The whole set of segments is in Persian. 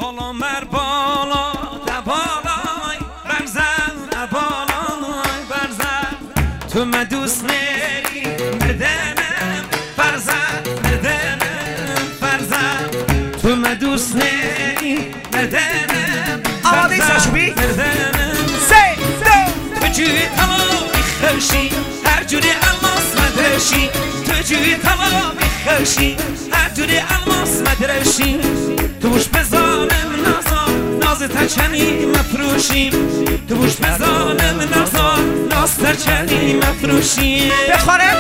بالا مر بالا دبالای برزن بالای برزن تو ما دوست نری بدنم برزن برزن تو ما دوست نری بدنم آماده ساشوبی سه تو جوی تمامی خوشی هر جوری الماس مدرشی تو جوی تمامی خوشی هر جوری الماس مدرشی تو بوش بزانم ناز ترچنی مفروشیم تو بوش بزانم ناز ترچنی مفروشیم بخوره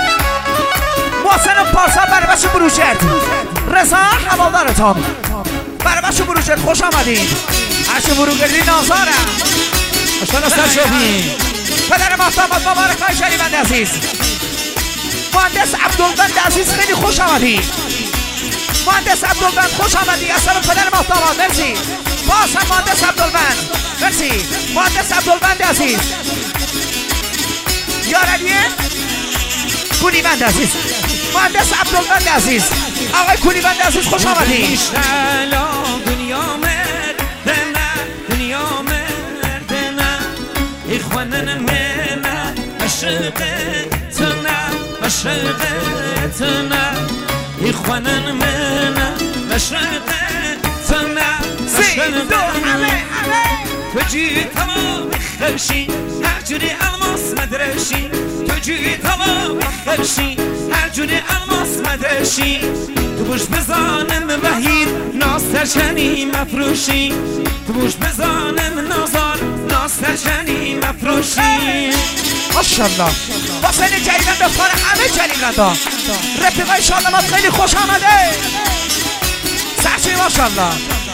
محسن پارسا برای بچه بروجرد رضا حوالدارتان برای بچه بروجرد خوش آمدین بچه بروجردی نازارم اشتانا سرشوبی پدر محتمد مبارک های شریفند عزیز مهندس عبدالبند عزیز خیلی خوش آمدی مهندس عبدالبند خوش آمدی اصلا پدر محتمد مرسی باز هم مهندس عبدالبند مرسی مهندس عبدالبند عزیز یارلیه کولیبند عزیز مهندس عبدالبند عزیز آقای کولیبند عزیز خوش آمدی دنیا مردنه دنیا مردنه اخوانن منه مشرقتنا مشرقتنا اخوانن منه مشرقتنا مشرقتنا تو جوی تمام خوشی هر جوری الماس مدرشی تو جوی تمام خوشی هر جوری الماس مدرشی تو بوش بزانم وحید ناز ترچنی مفروشی تو بوش بزانم ناز ترچنی مفروشی ماشاءالله حسین جلیلان بخواره همه جلیلان ها رفیقای شادمات خیلی خوش آمده سرچی ماشاءالله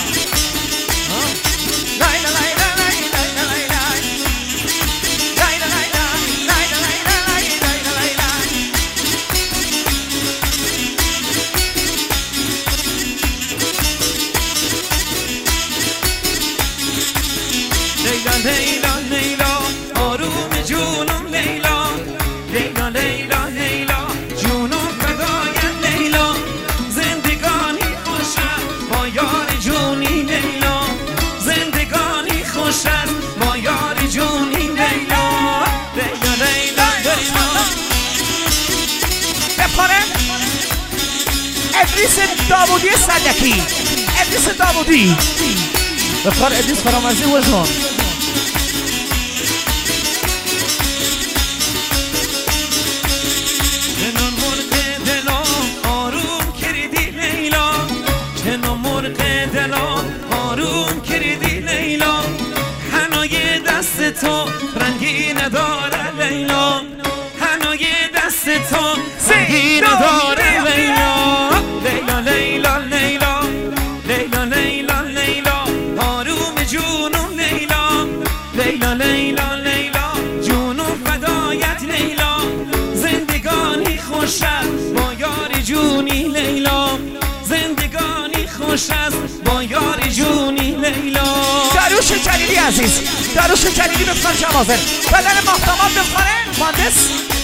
لیلا لیلا آروم جونم لیلا لیلا لیلا لیلا جونم فدای لیلا زندگانی خوشم با یار جونی لیلا زندگانی خوشم با یار جونی لیلا لیلا لیلا لیلا بخوره ادریس داوودی صدکی ادریس داوودی بخوار ادریس فرامرزی وزن آروم کردی لیلا حنای دست تو رنگی نداره لیلا حنای دست تو رنگی نداره لیلا لیلا لیلا لیلا لیلا لیلا لیلا آروم جونم لیلا لیلا لیلا لیلا جونم فدایت لیلا زندگانی خوش است با یار جونی لیلا زندگانی خوش است با یار جونی لیلا داروش جلیلی عزیز داروش جلیلی بفرش حاضر بدن محتمات بفره مهندس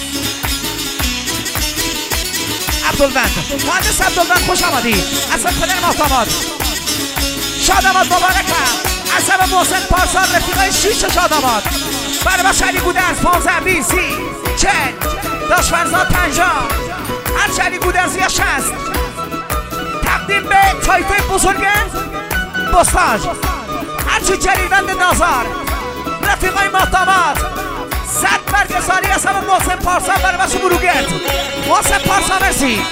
عبدالبند مهندس عبدالبند خوش آمدی اصلا پدر محتمات شادمات مبارکم اصلا محسن پارسال رفیقای شیش شادمات برای بشری بوده از 15 20 30 40 داشت فرزاد 50 هر چلی بوده از یا 60 تقدیم به تایفه بزرگ بستاج هرچی جلیلوند نازار رفیقای محتمات 100 برگزاری از همه محسن پارسا برای بچه بروگرد محسن پارسا مرسی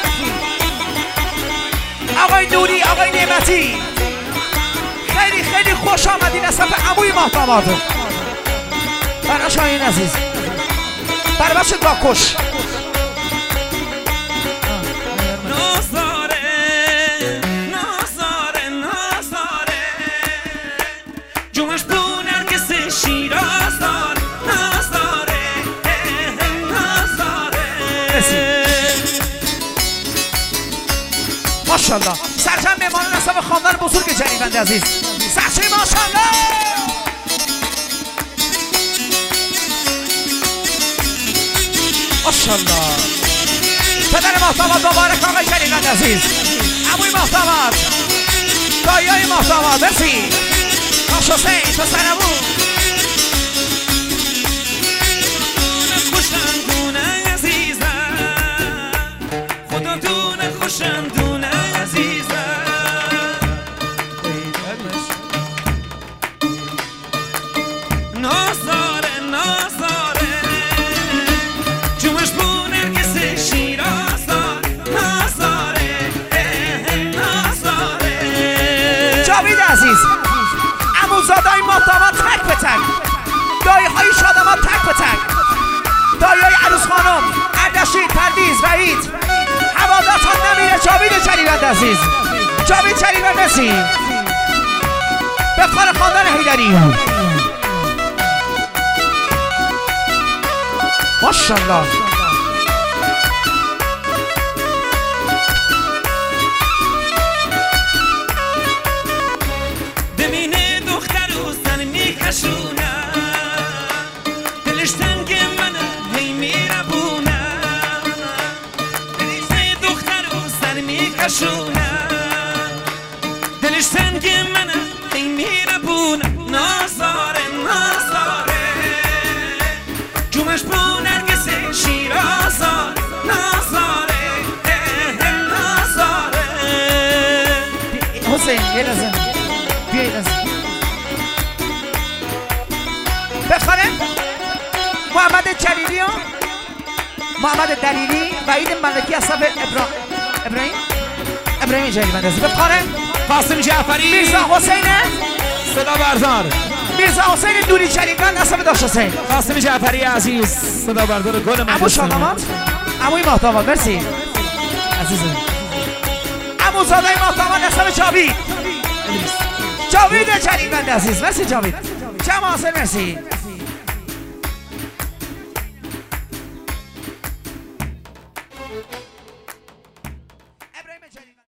آقای نوری آقای نعمتی خیلی خیلی خوش آمدین از صفحه عموی محتمات برای شاهین عزیز برای بچه داکش ماشاءالله سرجم میمانن اصلا خاندان بزرگ جلیلوند عزیز سرچه ماشاءالله ماشاءالله پدر محتمات مبارک آقای جلیلوند عزیز عموی محتمات دایای محتمال مرسی آش حسین تو سرمون خوشندونه عزیزم خدا دونه خوشندونه عزیزم نازاره نازاره جومش بونه کسی شیرازدار نازاره نازاره جاوید عزیز عموزادای محتمال تک به تک دایی های شادمان تک به تک دایی های عروس خانم اردشیر پرویز وحید هوادارتان نمیره جاوید چریوند عزیز جاوید چریوند مرسی بفخار خاندان حیدری ماشاءالله دمینه دختر و زن میکشونه دلش تنگ منه هی میربونه دمینه دختر و زن میکشونه دلش تنگ منه هی میربونه نازاره نازاره جومش بو نرگس شیرازار نازاره نازاره حسین یه لازم بیا یه لازم بخوانم محمد جلیلی محمد دلیلی وحید ملکی اصحاب ابراهیم جلیلی بندازی بخوانم قاسم جعفری میرزا حسین صدا بردار میرزا حسین دوری چریکان اصحاب داشت حسین قاسم جعفری عزیز صدا بردار گل من عمو شادامات عموی محتمال مرسی عزیزم عمو زادای محتمال اصحاب جاوید چریکان عزیز مرسی جاوید جمع حاصل مرسی